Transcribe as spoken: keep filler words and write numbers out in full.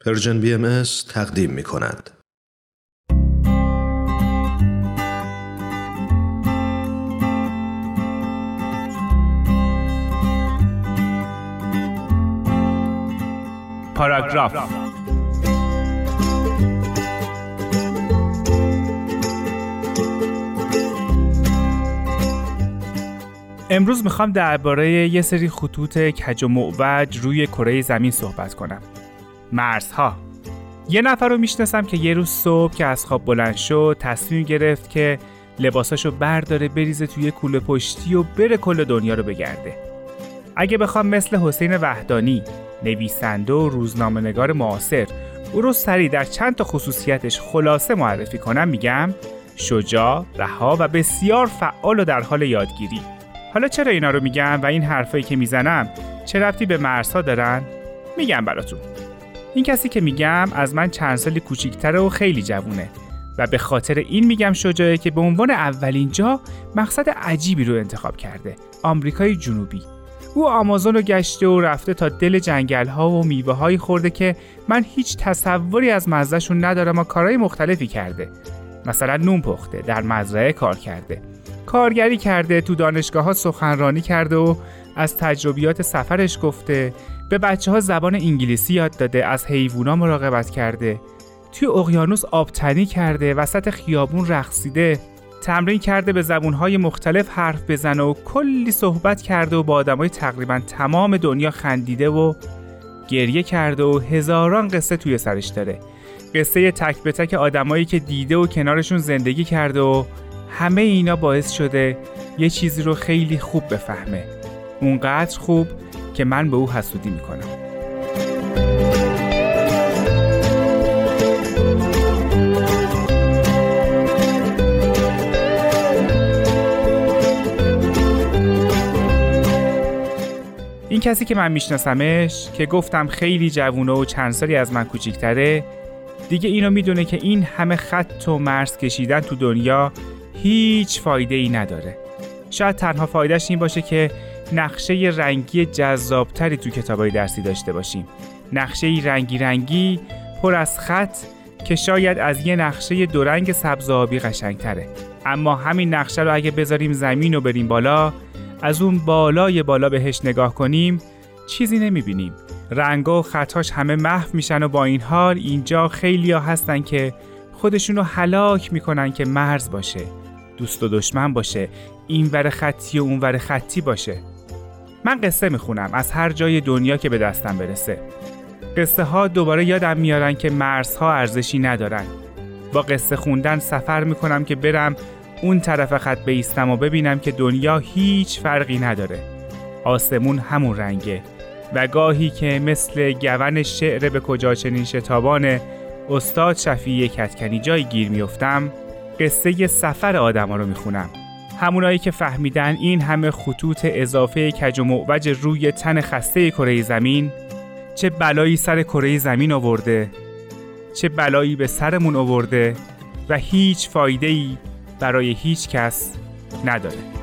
پرژن بی ام اس تقدیم می کند. پاراگراف. امروز میخوام درباره یه سری خطوط کج و معوج روی کره زمین صحبت کنم. مرزها. یه نفر رو میشناسم که یه روز صبح که از خواب بلند شد تصمیم گرفت که لباساشو برداره بریزه توی کوله پشتی و بره کل دنیا رو بگرده. اگه بخوام مثل حسین وحدانی، نویسنده و روزنامه‌نگار معاصر، او رو سریع در چند تا خصوصیتش خلاصه معرفی کنم، میگم شجاع، رها و بسیار فعال و در حال یادگیری. حالا چرا اینا رو میگم و این حرفایی که میزنم چه ربطی به مرزها دارن؟ میگم براتون. این کسی که میگم از من چند سالی کوچیک‌تره و خیلی جوونه و به خاطر این میگم شجاعه که به عنوان اولین جا مقصد عجیبی رو انتخاب کرده، آمریکای جنوبی. او آمازون رو گشته و رفته تا دل جنگل‌ها و میوه‌هایی خورده که من هیچ تصوری از مزه‌شون ندارم و کارهای مختلفی کرده. مثلا نون پخته، در مزرعه کار کرده، کارگری کرده، تو دانشگاه‌ها سخنرانی کرده و از تجربیات سفرش گفته، به بچه‌ها زبان انگلیسی یاد داده، از حیوونا مراقبت کرده، توی اقیانوس آبتنی کرده، وسط خیابون رقصیده، تمرین کرده به زبون‌های مختلف حرف بزنه و کلی صحبت کرده و با آدمای تقریباً تمام دنیا خندیده و گریه کرده و هزاران قصه توی سرش داره. قصه تک به تک آدمایی که دیده و کنارشون زندگی کرده و همه اینا باعث شده یه چیزی رو خیلی خوب بفهمه. اونقدر خوب که من به او حسودی میکنم. این کسی که من میشناسمش، که گفتم خیلی جوونه و چند سالی از من کوچیک‌تره، دیگه اینو میدونه که این همه خط و مرز کشیدن تو دنیا هیچ فایده ای نداره. شاید تنها فایدهش این باشه که نقشه رنگی جذابتری تو کتابای درسی داشته باشیم. نقشه رنگی رنگی پر از خط که شاید از یه نقشه دو رنگ سبز و آبی قشنگتره. اما همین نقشه رو اگه بذاریم زمین و بریم بالا، از اون بالای بالا بهش نگاه کنیم، چیزی نمیبینیم. رنگا و خطاش همه محو میشن و با این حال اینجا خیلیا هستن که خودشونو هلاک میکنن که مرز باشه، دوست و دشمن باشه، این ور خطی و اون ور خطی باشه. من قصه میخونم از هر جای دنیا که به دستم برسه. قصه ها دوباره یادم میارن که مرزها ارزشی ندارن. با قصه خوندن سفر میکنم که برم اون طرف خط بایستم و ببینم که دنیا هیچ فرقی نداره. آسمون همون رنگه و گاهی که مثل گون شعر به کجا چنین شتابان استاد شفیع کدکنی جای گیر میافتم، قصه ی سفر آدما رو میخونم. همونایی که فهمیدن این همه خطوط اضافه کج و معوج روی تن خسته کره زمین چه بلایی سر کره زمین آورده، چه بلایی به سرمون آورده و هیچ فایده‌ای برای هیچ کس نداره.